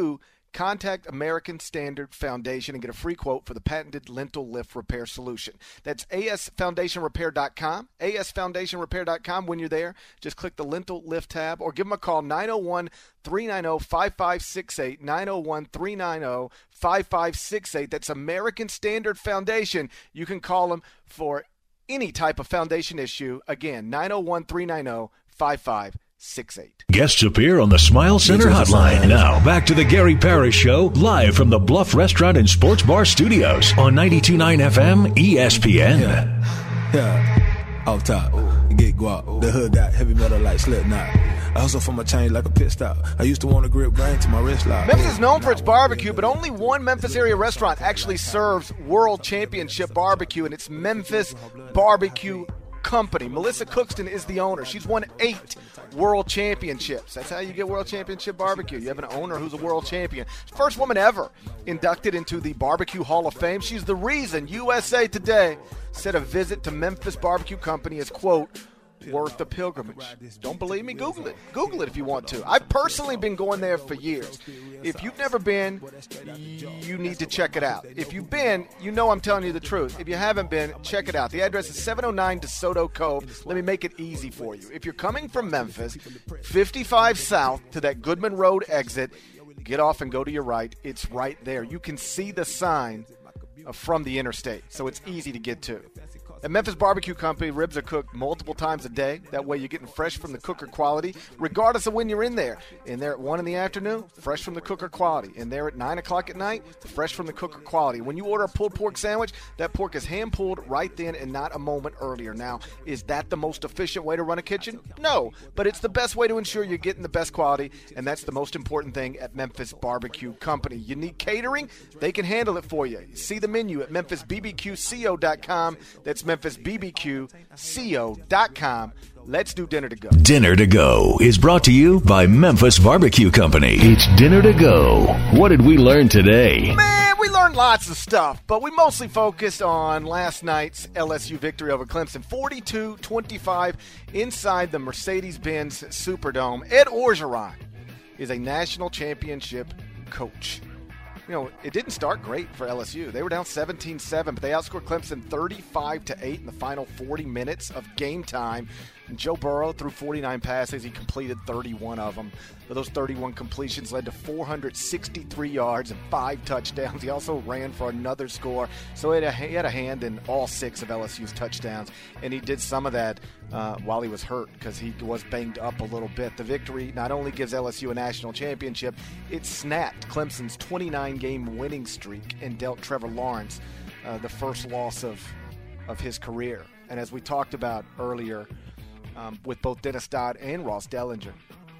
Contact American Standard Foundation and get a free quote for the patented lintel lift repair solution. That's A S foundation repair dot com, A S foundation repair dot com. When you're there, just click the lintel lift tab or give them a call, nine oh one, three nine oh, five five six eight, nine oh one, three nine oh, five five six eight. That's American Standard Foundation. You can call them for any type of foundation issue. Again, nine oh one, three nine oh, five five six eight. Guests appear on the Smile Center Hotline. Now, back to the Gary Parrish Show, live from the Bluff Restaurant and Sports Bar Studios on ninety-two point nine F M E S P N. Yeah, yeah. Off top, get guap. The hood got heavy metal like Slipknot. I hustle for my change like a pit stop. I used to want to grip grain to my wrist lock. Memphis is known for its barbecue, but only one Memphis area restaurant actually serves World Championship barbecue, and it's Memphis Barbecue Company. Melissa Cookston is the owner. She's won eight world championships. That's how you get world championship barbecue. You have an owner who's a world champion. First woman ever inducted into the Barbecue Hall of Fame. She's the reason U S A Today said a visit to Memphis Barbecue Company is, quote, worth the pilgrimage. Don't believe me? Google it. Google it if you want to. I've personally been going there for years. If you've never been, you need to check it out. If you've been, you know I'm telling you the truth. If you haven't been, check it out. The address is seven oh nine DeSoto Cove. Let me make it easy for you. If you're coming from Memphis, fifty-five South to that Goodman Road exit, get off and go to your right. It's right there. You can see the sign from the interstate, so it's easy to get to. At Memphis Barbecue Company, ribs are cooked multiple times a day. That way you're getting fresh from the cooker quality, regardless of when you're in there. In there at one in the afternoon, fresh from the cooker quality. In there at nine o'clock at night, fresh from the cooker quality. When you order a pulled pork sandwich, that pork is hand-pulled right then and not a moment earlier. Now, is that the most efficient way to run a kitchen? No, but it's the best way to ensure you're getting the best quality, and that's the most important thing at Memphis Barbecue Company. You need catering? They can handle it for you. See the menu at memphis b b q co dot com. That's memphis b b q co dot com. Let's do Dinner to Go. Dinner to Go is brought to you by Memphis Barbecue Company. It's Dinner to Go. What did we learn today? Man, we learned lots of stuff, but we mostly focused on last night's L S U victory over Clemson, forty-two twenty-five inside the Mercedes-Benz Superdome. Ed Orgeron is a national championship coach. You know, it didn't start great for L S U. They were down seventeen seven, but they outscored Clemson thirty-five to eight in the final forty minutes of game time. And Joe Burrow threw forty-nine passes. He completed thirty-one of them. But those thirty-one completions led to four hundred sixty-three yards and five touchdowns. He also ran for another score. So he had a, he had a hand in all six of L S U's touchdowns. And he did some of that uh, while he was hurt because he was banged up a little bit. The victory not only gives L S U a national championship, it snapped Clemson's twenty-nine game winning streak and dealt Trevor Lawrence uh, the first loss of, of his career. And as we talked about earlier, Um, with both Dennis Dodd and Ross Dellinger,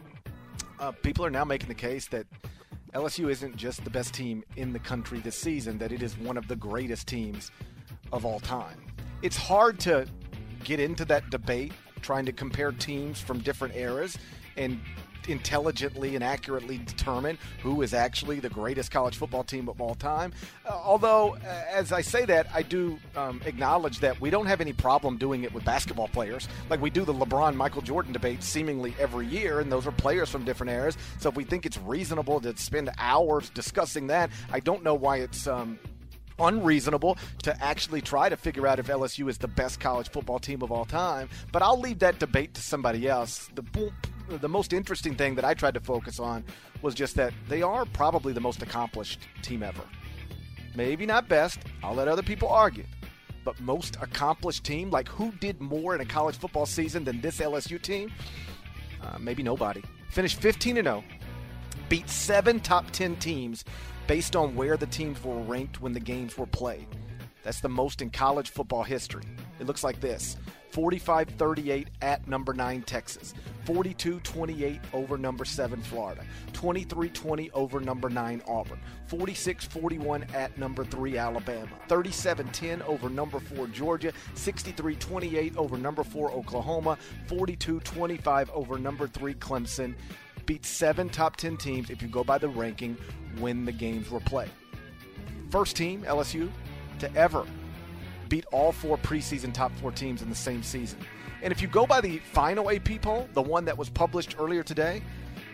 uh, people are now making the case that L S U isn't just the best team in the country this season, that it is one of the greatest teams of all time. It's hard to get into that debate trying to compare teams from different eras and intelligently and accurately determine who is actually the greatest college football team of all time. Uh, although, uh, as I say that, I do um, acknowledge that we don't have any problem doing it with basketball players. Like we do the LeBron, Michael Jordan debate seemingly every year, and those are players from different eras. So if we think it's reasonable to spend hours discussing that, I don't know why it's um, unreasonable to actually try to figure out if L S U is the best college football team of all time. But I'll leave that debate to somebody else. The The most interesting thing that I tried to focus on was just that they are probably the most accomplished team ever. Maybe not best. I'll let other people argue. But most accomplished team? Like, who did more in a college football season than this L S U team? Uh, maybe nobody. Finished fifteen and oh. Beat seven top ten teams based on where the teams were ranked when the games were played. That's the most in college football history. It looks like this. forty-five thirty-eight at number nine Texas, forty-two twenty-eight over number seven Florida, twenty-three twenty over number nine Auburn, forty-six forty-one at number three Alabama, thirty-seven ten over number four Georgia, sixty-three twenty-eight over number four Oklahoma, forty-two twenty-five over number three Clemson. Beat seven top ten teams if you go by the ranking when the games were played. First team, L S U, to ever beat all four preseason top four teams in the same season. And if you go by the final A P poll, the one that was published earlier today,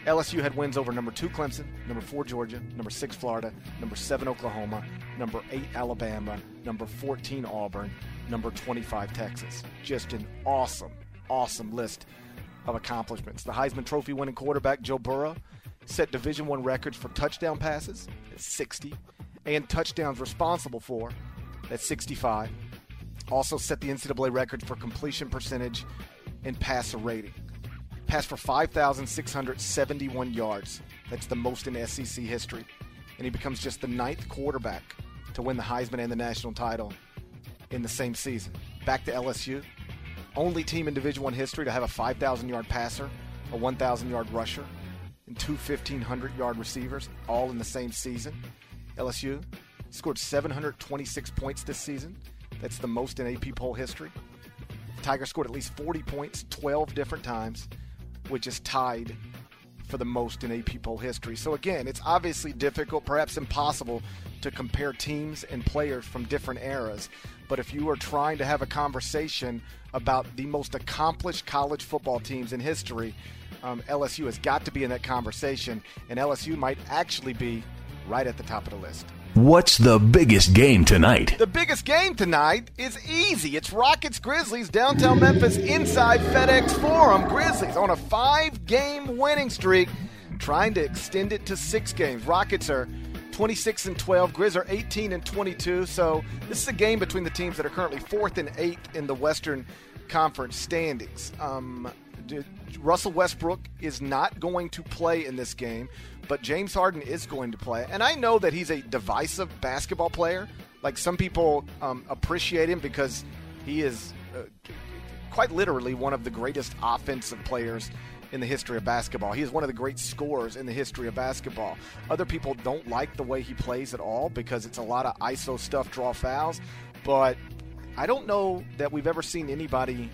L S U had wins over number two Clemson, number four Georgia, number six Florida, number seven Oklahoma, number eight Alabama, number fourteen Auburn, number twenty-five Texas. Just an awesome, awesome list of accomplishments. The Heisman Trophy winning quarterback Joe Burrow set Division I records for touchdown passes at sixty and touchdowns responsible for at sixty-five. Also set the N C double A record for completion percentage and passer rating. Passed for five thousand six hundred seventy-one yards. That's the most in S E C history. And he becomes just the ninth quarterback to win the Heisman and the national title in the same season. Back to L S U. Only team in Division I history to have a five thousand yard passer, a one thousand yard rusher, and two fifteen hundred yard receivers all in the same season. L S U scored seven hundred twenty-six points this season. That's the most in A P poll history. The Tigers scored at least forty points twelve different times, which is tied for the most in A P poll history. So again, it's obviously difficult, perhaps impossible, to compare teams and players from different eras. But if you are trying to have a conversation about the most accomplished college football teams in history, um, L S U has got to be in that conversation, and L S U might actually be right at the top of the list. What's the biggest game tonight? The biggest game tonight is easy. It's Rockets Grizzlies, downtown Memphis, inside FedEx Forum. Grizzlies on a five-game winning streak, trying to extend it to six games. Rockets are twenty-six and twelve. Grizz are eighteen and twenty-two. So this is a game between the teams that are currently fourth and eighth in the Western Conference standings. Um, Russell Westbrook is not going to play in this game, but James Harden is going to play. And I know that he's a divisive basketball player. Like, some people um, appreciate him because he is uh, quite literally one of the greatest offensive players in the history of basketball. He is one of the great scorers in the history of basketball. Other people don't like the way he plays at all because it's a lot of I S O stuff, draw fouls. But I don't know that we've ever seen anybody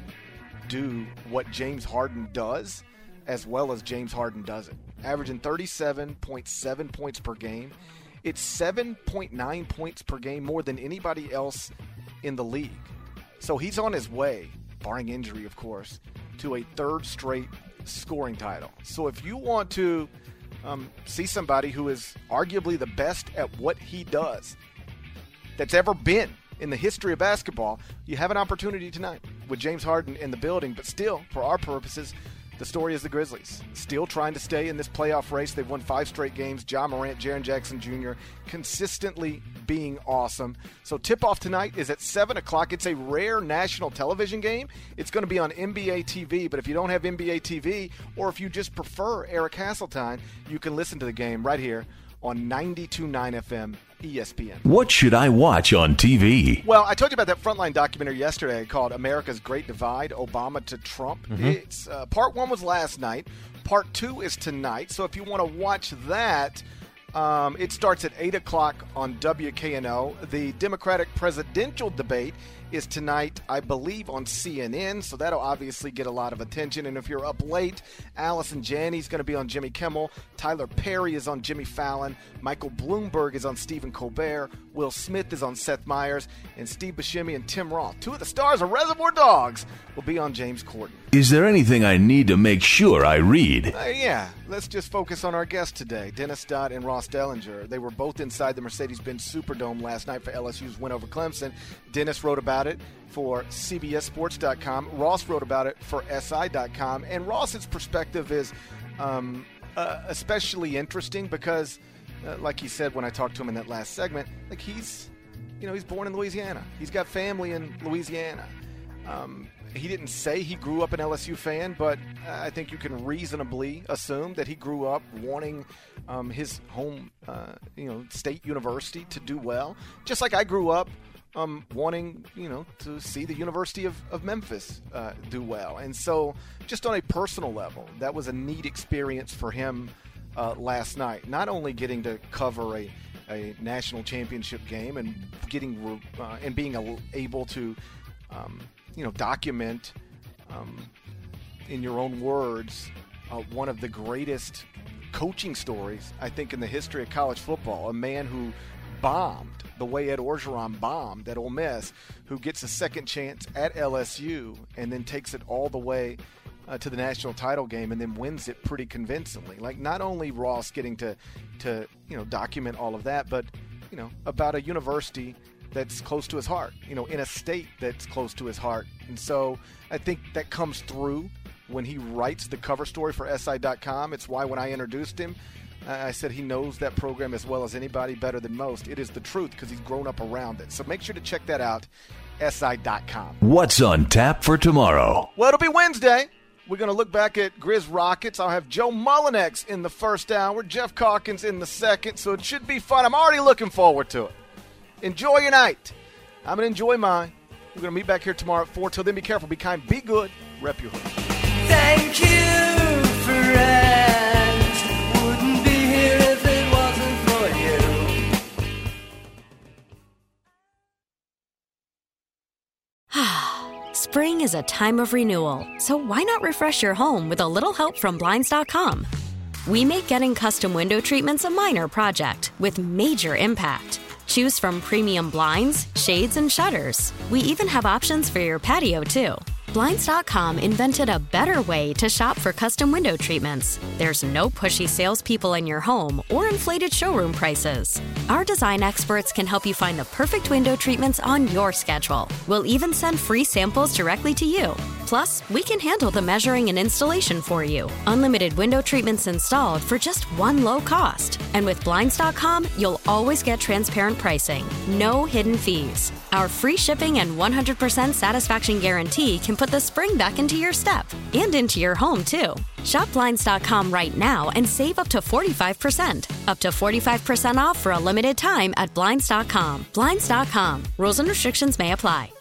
do what James Harden does as well as James Harden does it. Averaging thirty-seven point seven points per game. It's seven point nine points per game more than anybody else in the league. So he's on his way, barring injury, of course, to a third straight scoring title. So if you want to um, see somebody who is arguably the best at what he does that's ever been in the history of basketball, you have an opportunity tonight with James Harden in the building. But still, for our purposes, the story is the Grizzlies still trying to stay in this playoff race. They've won five straight games. Ja Morant, Jaren Jackson Junior consistently being awesome. So tip-off tonight is at seven o'clock. It's a rare national television game. It's going to be on N B A T V, but if you don't have N B A T V, or if you just prefer Eric Hasseltine, you can listen to the game right here on ninety-two point nine F M E S P N. What should I watch on T V? Well, I told you about that Frontline documentary yesterday called America's Great Divide, Obama to Trump. Mm-hmm. It's uh, part one was last night. Part two is tonight. So if you want to watch that, um, it starts at eight o'clock on W K N O. The Democratic presidential debate is tonight, I believe, on C N N, so that'll obviously get a lot of attention. And if you're up late, Allison Janney's going to be on Jimmy Kimmel, Tyler Perry is on Jimmy Fallon, Michael Bloomberg is on Stephen Colbert, Will Smith is on Seth Meyers, and Steve Buscemi and Tim Roth, two of the stars of Reservoir Dogs, will be on James Corden. Is there anything I need to make sure I read? Uh, yeah, let's just focus on our guests today, Dennis Dodd and Ross Dellinger. They were both inside the Mercedes-Benz Superdome last night for L S U's win over Clemson. Dennis wrote about it for C B S Sports dot com. Ross wrote about it for S I dot com. And Ross's perspective is um, uh, especially interesting because, uh, like he said when I talked to him in that last segment, like he's, you know, he's born in Louisiana. He's got family in Louisiana. Um, he didn't say he grew up an L S U fan, but I think you can reasonably assume that he grew up wanting um, his home, uh, you know, state university to do well. Just like I grew up Um, wanting, you know, to see the University of, of Memphis uh, do well. And so just on a personal level, that was a neat experience for him uh, last night. Not only getting to cover a, a national championship game and getting uh, and being able to, um, you know, document um, in your own words uh, one of the greatest coaching stories, I think, in the history of college football. A man who bombed the way Ed Orgeron bombed at Ole Miss, who gets a second chance at L S U and then takes it all the way uh, to the national title game and then wins it pretty convincingly. Like, not only Ross getting to, to you know, document all of that, but, you know, about a university that's close to his heart, you know, in a state that's close to his heart. And so I think that comes through when he writes the cover story for S I dot com. It's why when I introduced him, I said he knows that program as well as anybody, better than most. It is the truth because he's grown up around it. So make sure to check that out, S I dot com. What's on tap for tomorrow? Well, it'll be Wednesday. We're going to look back at Grizz Rockets. I'll have Joe Mullinex in the first hour, Jeff Calkins in the second, so it should be fun. I'm already looking forward to it. Enjoy your night. I'm going to enjoy mine. We're going to meet back here tomorrow at four. Till then, be careful, be kind, be good, rep your hood. Thank you, friends. Wouldn't be here if it wasn't for you. Spring is a time of renewal, so why not refresh your home with a little help from Blinds dot com? We make getting custom window treatments a minor project with major impact. Choose from premium blinds, shades, and shutters. We even have options for your patio, too. Blinds dot com invented a better way to shop for custom window treatments. There's no pushy salespeople in your home or inflated showroom prices. Our design experts can help you find the perfect window treatments on your schedule. We'll even send free samples directly to you. Plus, we can handle the measuring and installation for you. Unlimited window treatments installed for just one low cost. And with Blinds dot com, you'll always get transparent pricing. No hidden fees. Our free shipping and one hundred percent satisfaction guarantee can put the spring back into your step and into your home, too. Shop Blinds dot com right now and save up to forty-five percent. Up to forty-five percent off for a limited time at Blinds dot com. Blinds dot com. Rules and restrictions may apply.